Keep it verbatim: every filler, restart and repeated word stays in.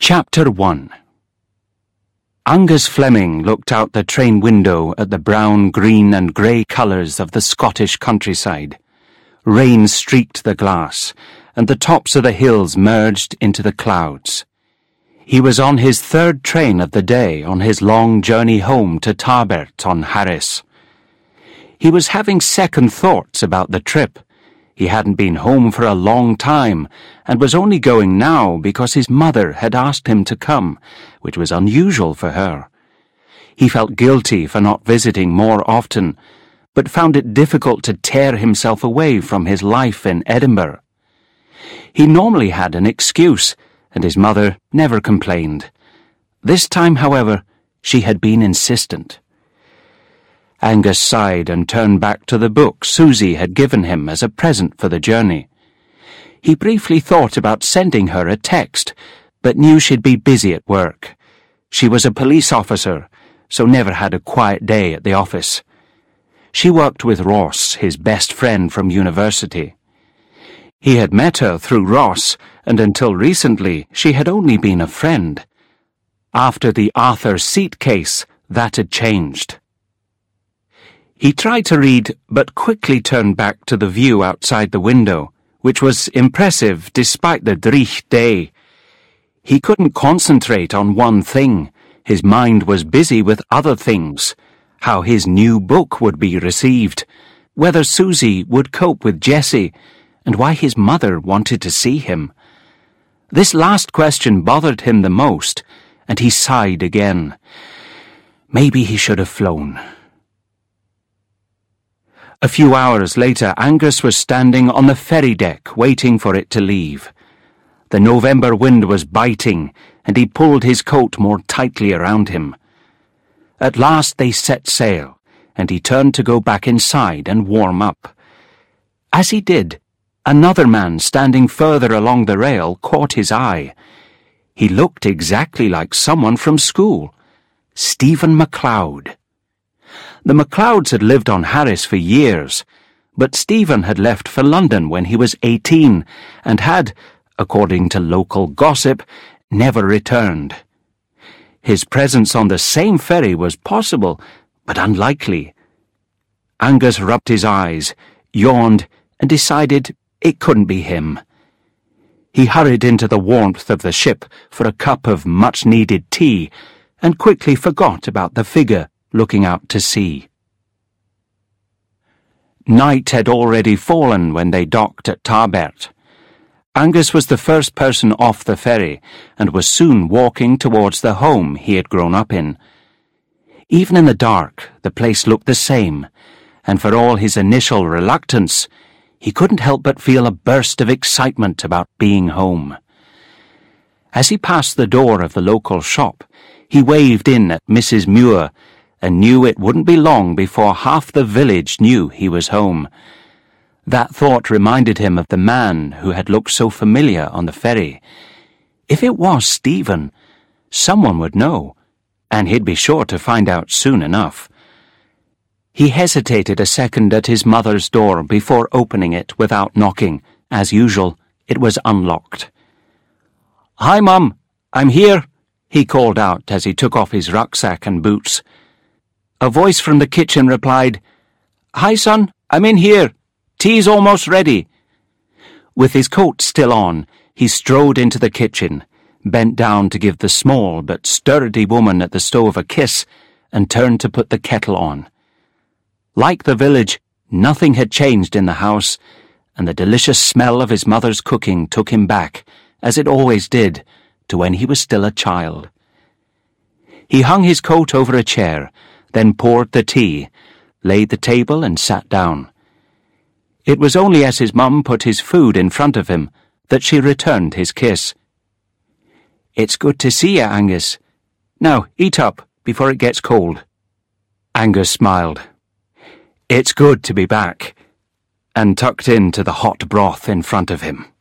Chapter one. Angus Fleming looked out the train window at the brown, green and grey colours of the Scottish countryside. Rain streaked the glass, and the tops of the hills merged into the clouds. He was on his third train of the day on his long journey home to Tarbert on Harris. He was having second thoughts about the trip. He hadn't been home for a long time, and was only going now because his mother had asked him to come, which was unusual for her. He felt guilty for not visiting more often, but found it difficult to tear himself away from his life in Edinburgh. He normally had an excuse, and his mother never complained. This time, however, she had been insistent. Angus sighed and turned back to the book Susie had given him as a present for the journey. He briefly thought about sending her a text, but knew she'd be busy at work. She was a police officer, so never had a quiet day at the office. She worked with Ross, his best friend from university. He had met her through Ross, and until recently she had only been a friend. After the Arthur Seat case, that had changed. He tried to read, but quickly turned back to the view outside the window, which was impressive despite the dreich day. He couldn't concentrate on one thing. His mind was busy with other things. How his new book would be received, whether Susie would cope with Jessie, and why his mother wanted to see him. This last question bothered him the most, and he sighed again. Maybe he should have flown. A few hours later, Angus was standing on the ferry deck waiting for it to leave. The November wind was biting, and he pulled his coat more tightly around him. At last they set sail, and he turned to go back inside and warm up. As he did, another man standing further along the rail caught his eye. He looked exactly like someone from school. Stephen MacLeod. The MacLeods had lived on Harris for years, but Stephen had left for London when he was eighteen and had, according to local gossip, never returned. His presence on the same ferry was possible, but unlikely. Angus rubbed his eyes, yawned, and decided it couldn't be him. He hurried into the warmth of the ship for a cup of much-needed tea and quickly forgot about the figure looking out to sea. Night had already fallen when they docked at Tarbert. Angus was the first person off the ferry and was soon walking towards the home he had grown up in. Even in the dark, the place looked the same, and for all his initial reluctance, he couldn't help but feel a burst of excitement about being home. As he passed the door of the local shop, he waved in at Missus Muir and knew it wouldn't be long before half the village knew he was home. That thought reminded him of the man who had looked so familiar on the ferry. If it was Stephen, someone would know, and he'd be sure to find out soon enough. He hesitated a second at his mother's door before opening it without knocking. As usual, it was unlocked. "Hi, Mum, I'm here," he called out as he took off his rucksack and boots. A voice from the kitchen replied, "Hi, son, I'm in here. Tea's almost ready." With his coat still on, he strode into the kitchen, bent down to give the small but sturdy woman at the stove a kiss, and turned to put the kettle on. Like the village, nothing had changed in the house, and the delicious smell of his mother's cooking took him back, as it always did, to when he was still a child. He hung his coat over a chair, then poured the tea, laid the table and sat down. It was only as his mum put his food in front of him that she returned his kiss. "It's good to see you, Angus. Now, eat up before it gets cold." Angus smiled. "It's good to be back," and tucked into the hot broth in front of him.